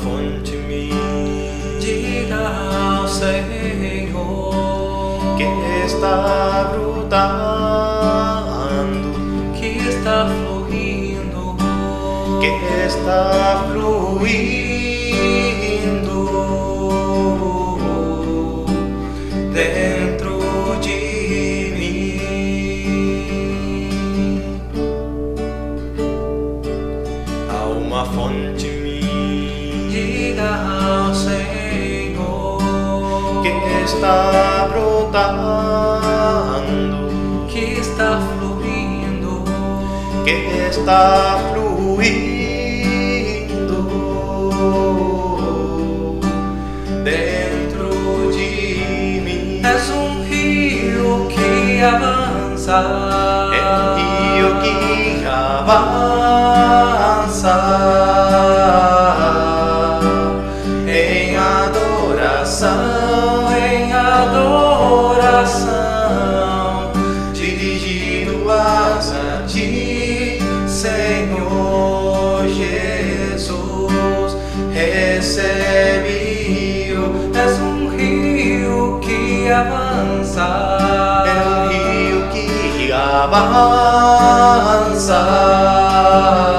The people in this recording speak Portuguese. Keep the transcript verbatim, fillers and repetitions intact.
fonte me diga ao Senhor que está brotando, que está fluindo, que está fluindo dentro de mim. Há uma fonte me diga ao Senhor que está brotando, que está fluindo, que está fluindo dentro de mim. És um rio que avança, É um rio que avança em adoração, em adoração, dirigido-as a ti, Senhor Jesus. Recebe-o. és um rio que avança, É um rio que avança